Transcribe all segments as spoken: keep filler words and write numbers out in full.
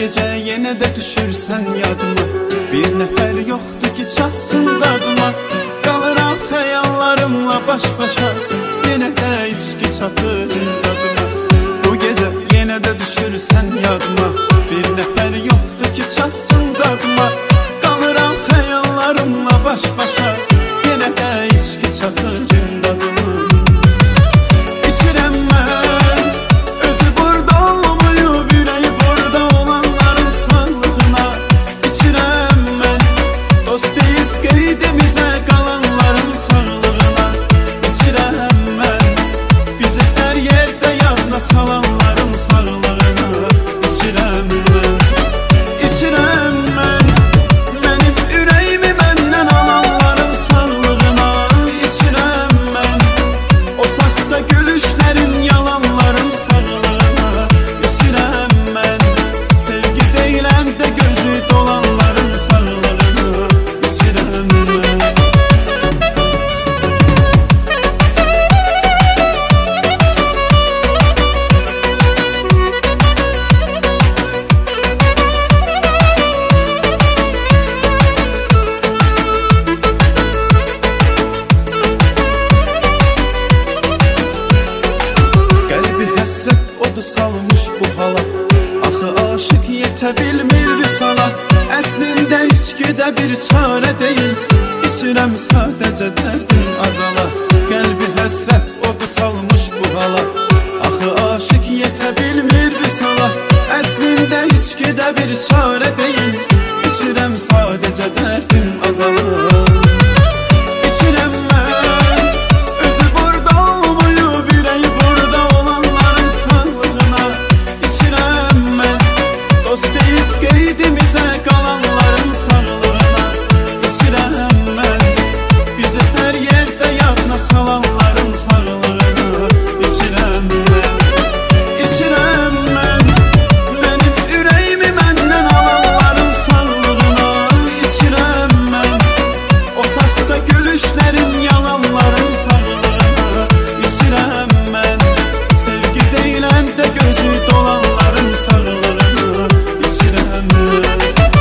gecə yenə də düşürsən yadıma, bir nəfər yoxdur ki çatsın dadıma. Qalıram xəyallarımla baş-başa, yenə də içki çatır dadıma. Bu gecə yenə də düşürsən yadıma, bir nəfər yoxdur ki çatsın dadıma. Qalıram xəyallarımla baş-başa, yenə də içki çatır dadıma. Salanların sağlığına içirəm mən, içirəm mən. Mənim ürəyimi məndən alanların sağlığına içirəm mən. O saxta gülüşlərin, yalanların sağlığına içirəm mən. Sevgi deyilən də gözü dolanların sağlığına içirəm mən. Həsrət odu salmış bu hala, axı aşıq yetə bilmir vüsala. Əslində içkidə bir çarə deyil, içirəm sadəcə dərdim azala. Qəlbi həsrət odu salmış bu hala, axı aşıq yetə bilmir vüsala. Əslində içkidə bir çarə deyil, içirəm sadəcə dərdim azala. İçirəm mən, özü burada olmayıb, ürəyi burada olanların sağlığına içirəm mən. Dost deyib qeydimizə qalanların sağlığına içirəm mən. Bizi hər yerdə yadına salanların sağlığına içirəm mən, içirəm mən. Mənim ürəyimi məndən alanların sağlığına içirəm mən. O saxta gülüşlərin, yalanların sağlığına içirəm mən. Sevgi deyilən də gözü dolanların sağlığına içirəm mən.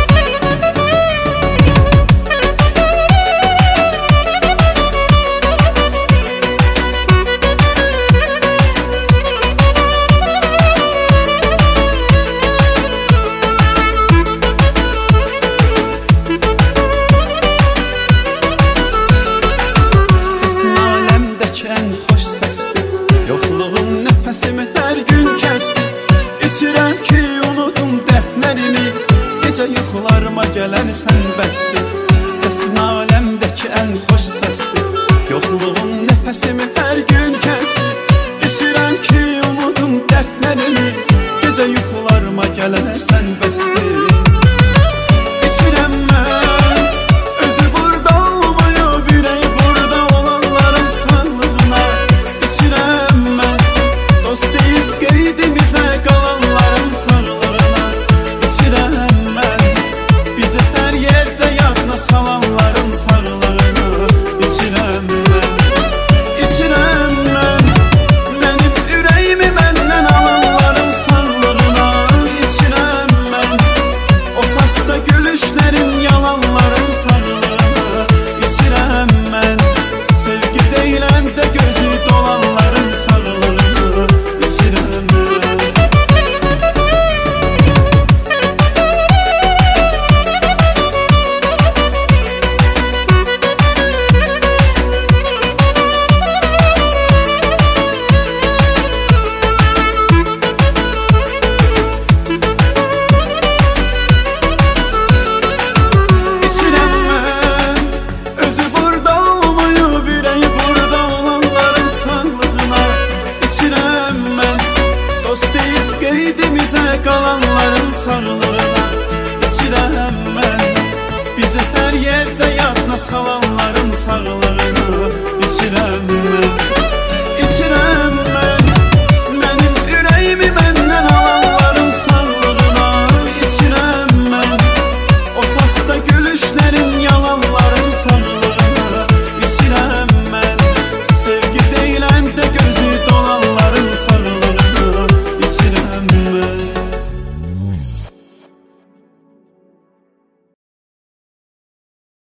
Səsin aləmdəki ən xoş səsdir, yoxluğun nəfəsimi hər gün kəsdi. İçirəm ki unudum dərdlərimi, gecə yuxularıma gələrsən bəsdir. Səsin aləmdəki ən xoş səsdir, yoxluğun nəfəsimi hər gün kəsdi. İçirəm ki unudum dərdlərimi, gecə yuxularıma gələrsən bəsdir. İçirəm mən, özü burada olmayıb, ürəyi burada olanların sağlığına içirəm mən. Dost deyib qeydimizə qalanların sağlığına içirəm mən. Bizi hər yerdə yadına salanların sağlığına içirəm mən, içirəm mən. Mənim ürəyimi məndən alanların sağlığına içirəm mən. O saxta gülüşlərin, yalanların sağlığına içirəm mən. Sevgi deyilən də gözü dolanların sağlığına içirəm mən. İçirəm mən, özü burada olmayıb, ürəyi burada olanların sağlığına içirəm mən. Dost deyib qeydimizə qalanların sağlığına içirəm mən. Bizi hər yerdə yadına salanların sağlığına içirəm mən, içirəm mən.